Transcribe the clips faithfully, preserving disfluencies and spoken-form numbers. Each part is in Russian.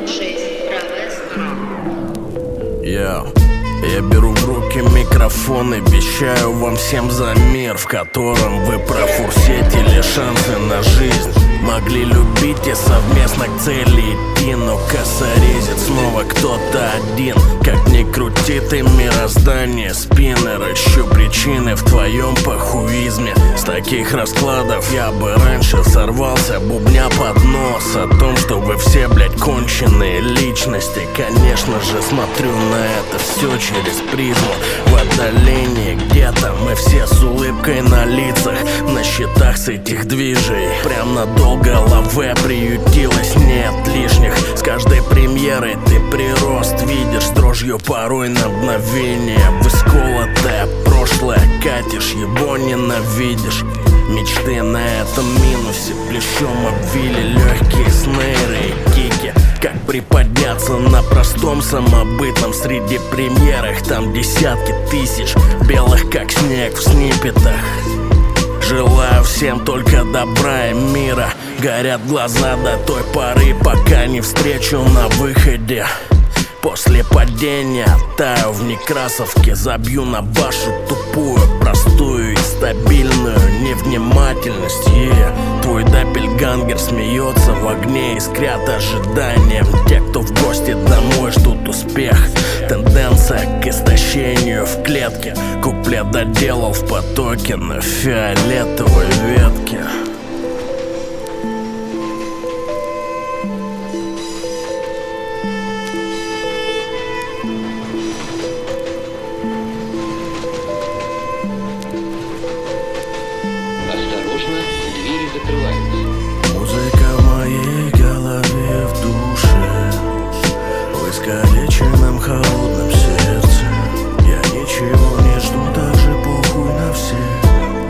шесть, правая справа. Я, я беру в руки микрофон и вещаю вам всем за мир, в котором вы профурсетили шансы на жизнь. Могли любить и совместно к цели идти, но косорезит снова кто-то один. Как ни крути ты мироздание, спиннер, ищу причины в твоем похуизме. С таких раскладов я бы раньше сорвался, бубня под нос о том, что вы все, блять, конченые личности. Конечно же смотрю на это все через призму. В отдалении где-то мы все с улыбкой на лицах, на счетах с этих движей. Прям надолго лаве приютилось, нет лишних. С каждой премьерой ты прирост видишь, с дрожью порой на мгновение. В исколотое прошлое катишь, его ненавидишь. Мечты на этом минусе плечом обвили легкие снейры и кики. Как приподняться на простом самобытном среди премьерах? Там десятки тысяч белых как снег в сниппетах. Желаю всем только добра и мира. Горят глаза до той поры, пока не встречу на выходе. После падения таю в Некрасовке, забью на вашу тупую, простую и стабильную невнимательность. Yeah. Твой даппельгангер смеется в огне, искрят ожиданием. Те, кто в гости домой, ждут успех. Тенденция к истощению в клетке. Куплет доделал в потоке на фиолетовой ветке. Осторожно, двери закрываются. Музыка в моей голове, в душе, в искалеченном холодном сердце. Я ничего не жду, так же похуй на всех.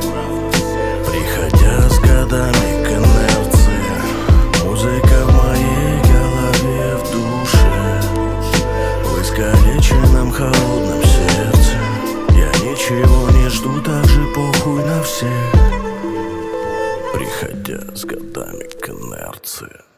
Приходя с годами к инерции. Музыка в моей голове, в душе, в искалеченном холодном сердце. Я ничего не жду, так же похуй на всех. Приходя с годами к инерции.